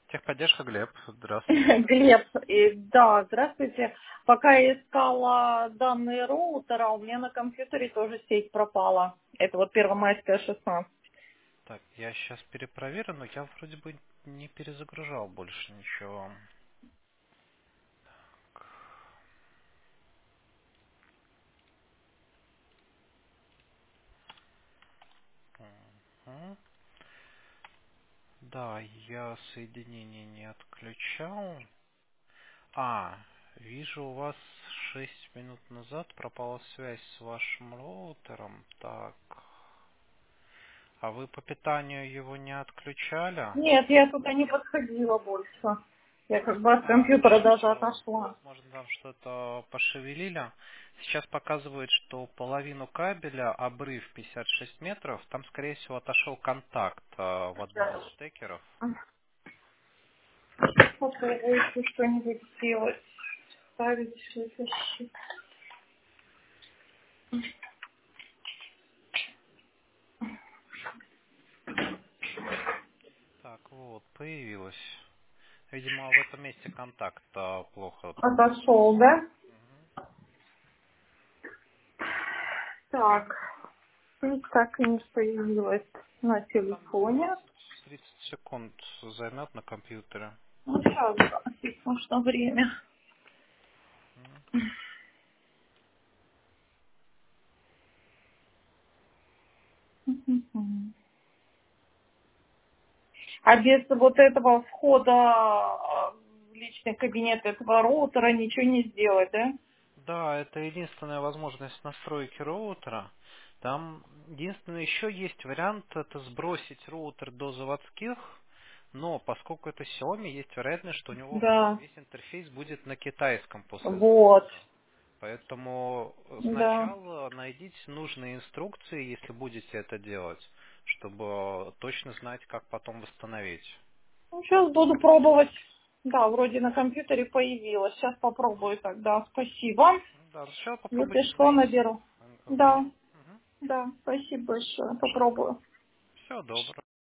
Техподдержка, Глеб. Здравствуйте. Глеб, да, здравствуйте. Пока я искала данные роутера, у меня на компьютере тоже сеть пропала. Это вот Первомайская 16. Так, я сейчас перепроверю, но я вроде бы не перезагружал больше ничего. Мгм. Да, я соединение не отключал. Вижу, у вас 6 минут назад пропала связь с вашим роутером. Так. А вы по питанию его не отключали? Нет, я туда не подходила больше. Я как бы от компьютера Сейчас, даже отошла. возможно, там что-то пошевелили. Сейчас показывает, что половину кабеля, обрыв 56 метров, там, скорее всего, отошел контакт в одном из штекеров. Попробуйте что-нибудь сделать. Ставить что-то. Так, вот, появилось. Видимо, в этом месте контакт плохо. Отошел, да? Так. Никак не появилась на Там телефоне. 20-30 секунд займет на компьютере. Ну, сейчас, да, здесь нужно время. М. Мгм. А без вот этого входа в личный кабинет этого роутера ничего не сделать, да? Да, это единственная возможность настройки роутера. Там единственный еще есть вариант, это сбросить роутер до заводских, но поскольку это Xiaomi, есть вероятность, что у него Да, весь интерфейс будет на китайском после вот, завода. Поэтому да. сначала найдите нужные инструкции, если будете это делать, чтобы точно знать, как потом восстановить. Ну, сейчас буду пробовать. Да, вроде на компьютере появилось. Сейчас попробую тогда. Спасибо. Да, сначала Если попробуйте что, зайти наберу. в Да, меню. да, спасибо большое. Попробую. Все, добро.